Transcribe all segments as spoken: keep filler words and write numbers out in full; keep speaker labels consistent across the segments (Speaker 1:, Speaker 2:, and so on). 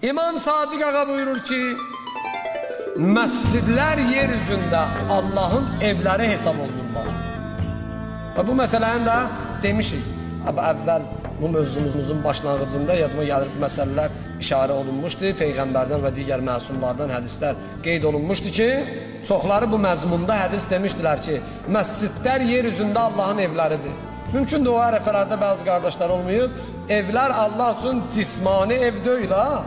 Speaker 1: İmam Sadiq ağa buyurur ki, məscidlər yeryüzündə Allahın evləri hesab olunurlar. Və bu məsələni də demişik. Əvvəl bu mövzumuzun başlanğıcında yadıma gəlir bu məsələlər işarə olunmuşdu. Peyğəmbərdən və digər məsumlardan hədislər qeyd olunmuşdu ki, çoxları bu məzmunda hədis demişdilər ki, məscidlər yeryüzündə Allahın evləridir. Mümkündür o ərəfələrdə bəzi qardaşlar olmayıb, evlər Allah üçün cismani ev deyil ha.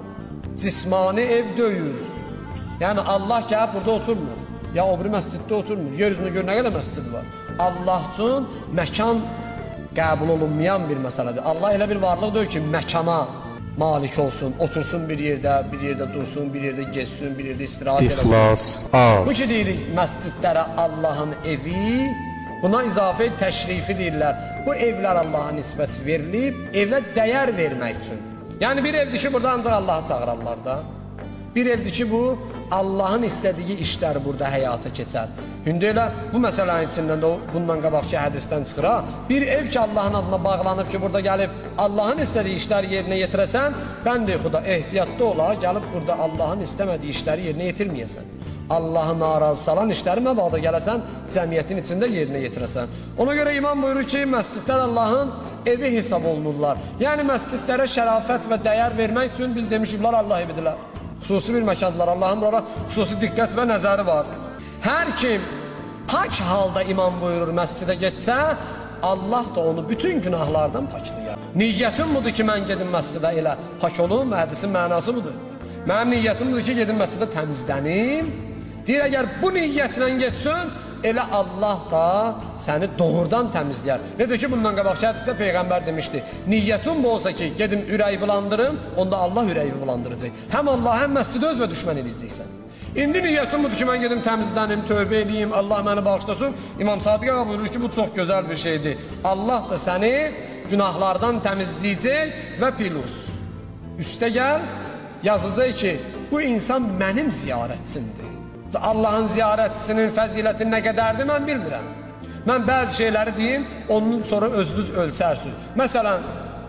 Speaker 1: Cismani ev deyil. Yəni Allah gəlib burada oturmur. Ya o biri məsciddə oturmur. Yeryüzündə gör nə qədər məscid var. Allah üçün məkan qəbul olunmayan bir məsələdir. Allah elə bir varlıq deyil ki, məkana malik olsun, otursun bir yerdə, bir yerdə dursun, bir yerdə gezsin, bir yerdə istirahat eləsin. Bu ki deyirik, məscidlərə Allahın evi, buna izafə təşrifi deyirlər. Bu evlər Allaha nisbət verilib, evə dəyər vermək üçün. Yəni bir evdir ki, burada ancaq Allahı çağırarlar da. Bir evdir ki, bu Allahın istədiyi işlər burada həyata keçər. Hündə elə bu məsələnin içindən də bundan qabaqki hədisdən çıxır ha. Bir ev ki Allahın adına bağlanıb ki, burada gəlib Allahın istədiyi işləri yerinə yetirəsən, bəndə xuda ehtiyatlı ola, gəlib burada Allahın istəmədiyi işləri yerinə yetirməyəsən. Allahı narazı salan işləri məbada gələsən, cəmiyyətin içində yerinə yetirəsən. Ona görə imam buyurur ki, məscidlər Allahın evi hesab olunurlar. Yəni məscidlərə şərafət və dəyər vermək üçün biz demişik, bunlar Allah evidirlər. Xüsusi bir məkandırlar. Allahın bunlara xüsusi diqqət və nəzəri var. Hər kim pak halda imam buyurur məscidə getsə, Allah da onu bütün günahlardan paklayar. Niyyətim budur ki, mən gedim məscidə elə pak olum, hədisin mənası budur. Mənim niyyətim budur ki, gedim məscidə təmizlənim. Deyir, əgər bu niyyətlə getsin, elə Allah da səni doğrudan təmizləyər. Necə ki, bundan qabaqki hədisdə Peyğəmbər demişdi, niyyətim bu olsa ki, gedim ürəyi bulandırım, onda Allah ürəyi bulandıracaq. Həm Allah, həm məscidi öz və düşmən edəcəksən. İndi niyyətim budur ki, mən gedim təmizlənim, tövbə edeyim, Allah məni bağışlasın. İmam Sadiq ağa buyurur ki, bu çox gözəl bir şeydir. Allah da səni günahlardan təmizləyəcək və plus. Üstə gəl, yazacaq ki, bu insan mənim ziyarətçimdir. Allahın ziyarətçisinin fəziləti nə qədərdir, mən bilmirəm. Mən bəzi şeyləri deyim, onun sonra özünüz ölçərsiniz. Məsələn,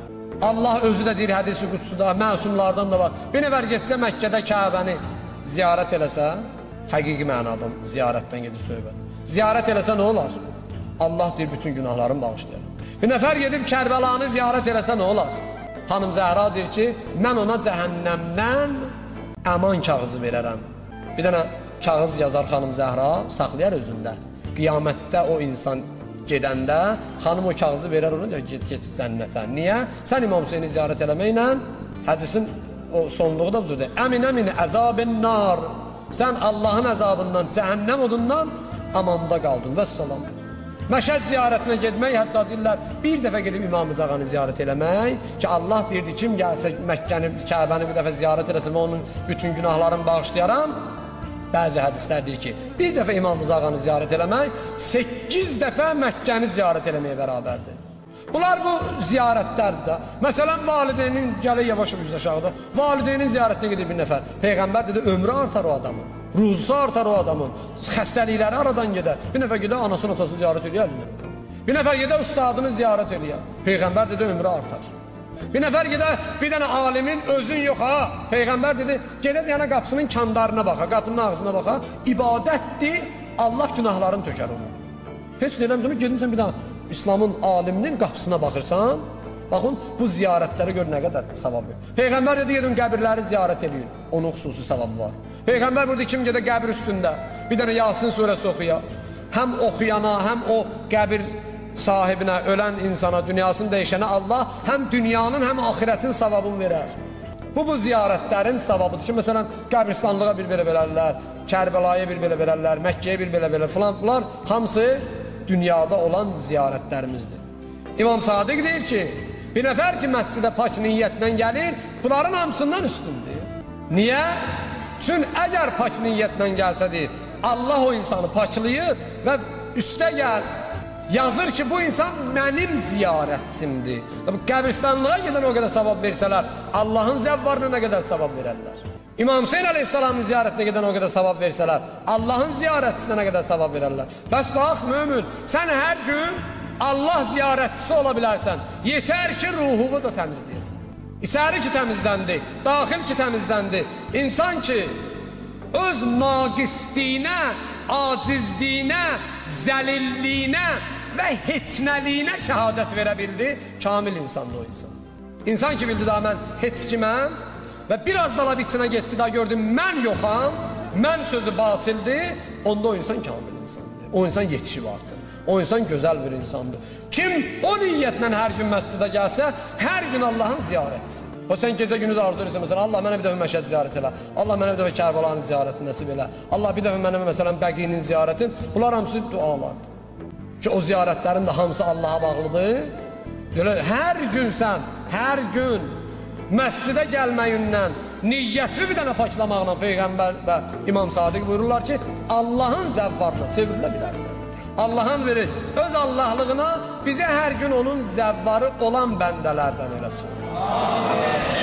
Speaker 1: Allah özü də deyir hədis-i qudsuda, məsumlardan da var. Bir nəfər getsə Məkkədə Kəbəni ziyarət eləsə, həqiqi mənadan ziyarətdən gedir söhbət. Ziyarət eləsə nə olar? Allah deyir, bütün günahlarını bağışlayar. Bir nəfər gedib Kərbəlanı ziyarət eləsə nə olar? Xanım Zəhra deyir ki, mən ona cəhənnəmdən əman kağızı verərəm. Bir dənə kağız yazar xanım Zəhra, saxlayar özündə. Qiyamətdə o insan gedəndə xanım o kağızı verər ona, deyir, get, get cənnətə. Niyə? Sən İmam Hüseyni ziyarət eləməklə hədisin o sonluğu da budur. Əmin əmin əzabin nar. Sən Allahın əzabından, cəhənnəm odundan amanda qaldın. Vəssalam. Məşəd ziyarətinə gedmək, hətta deyirlər, bir dəfə gedib İmam Zağanı ziyarət eləmək ki, Allah deyirdi, kim gəlsə Məkkəni, Kəbəni bir dəfə ziyarət eləsə və onun bütün günahlarını bağışlayaram. Bəzi hədislər deyir ki, bir dəfə İmam Zağanı ziyarət eləmək səkkiz dəfə Məkkəni ziyarət eləməyə bərabərdir. Bunlar bu ziyarətlərdir də. Məsələn, valideynin gələ yavaş-yavaş aşağıda, valideynin ziyarətinə gedir bir nəfər. Peyğəmbər dedi, ömrü artar o adamın, ruzusu artar o adamın, xəstəlikləri aradan gedər. Bir nəfər gedə anasını, atasını ziyarət eləyər. Bir nəfər gedə ustadını ziyarət eləyər. Peyğəmbər dedi, ömrü artar. Bir nəfər gedə bir dənə alimin özün yox ha. Peyğəmbər dedi, gedə deyənə qapısının kandarına baxa, qapının ağzına baxa. İbadətdir, Allah günahlarını tökər onu. Heç deyirəm, gedinsən bir dənə İslamın aliminin qapısına baxırsan, baxın, bu ziyarətləri gör nə qədər savab verir. Peyğəmbər dedi, gedin qəbirləri ziyarət edin. Onun xüsusi savabı var. Peyğəmbər burada kim gedə qəbir üstündə bir dənə Yasin surəsi oxuya, həm oxuyana, həm o qəbir sahibinə, ölən insana, dünyasını dəyişənə Allah həm dünyanın, həm axirətin savabını verər. Bu, bu ziyarətlərin savabıdır ki, məsələn, qəbristanlığa bir belə verərlər, Kərbəlaya bir belə verərlər, Məkkəyə bir belə verərlər, filan, bunlar hamısı dünyada olan ziyarətlərimizdir. İmam Sadiq deyir ki, bir nəfər ki, məscidə pak niyyətlə gəlir, bunların hamısından üstündür. Niyə? Çünki əgər pak niyyətlə gəlsə deyir, Allah o insanı paklayır və üstə gəl, yazır ki, bu insan mənim ziyarətçimdir. Qəbristanlığa gedən o qədər savab versələr, Allahın zəvvarına nə qədər savab verərlər? İmam Hüseyin əleyhissalamın ziyarətinə gedən o qədər savab versələr, Allahın ziyarətçisinə nə qədər savab verərlər? Bəs bax, mümin, sən hər gün Allah ziyarətçisi ola bilərsən, yetər ki, ruhunu da təmizləyəsən. İçəri ki təmizləndi, daxil ki təmizləndi. İnsan ki öz naqisliyinə, acizliyinə, zəlilliyinə və heçnəliyinə şəhadət verə bildi, kamil insandır o insan. İnsan ki bildi da mən heç kiməm və biraz da içinə getdi da gördüm mən yoxam, mən sözü batildir, onda o insan kamil insandır. O insan yetişib artıq. O insan gözəl bir insandır. Kim o niyyətlə hər gün məscidə gəlsə, hər gün Allahın ziyarətçisi. O sən gecə günü arzu edirsən, məsələn, Allah mənə bir dəfə Məşəd ziyarət elə, Allah mənə bir dəfə Kərbalanın ziyarətini nəsib elə, Allah bir dəfə mənə məsələn Bəqinin ziyarətin, bunlar hamısı dualardır. Ki o ziyarətlərin də hamısı Allaha bağlıdır. Elə hər gün sən, hər gün məscidə gəlməyindən, niyyətli bir dənə paklamaqla Peyğəmbər və İmam Sadiq buyururlar ki, Allahın zəvvarına sevrilə bilərsən. Allahın verir, öz Allahlığına bizə hər gün onun zəvvarı olan bəndələrdən eləsin. Amin.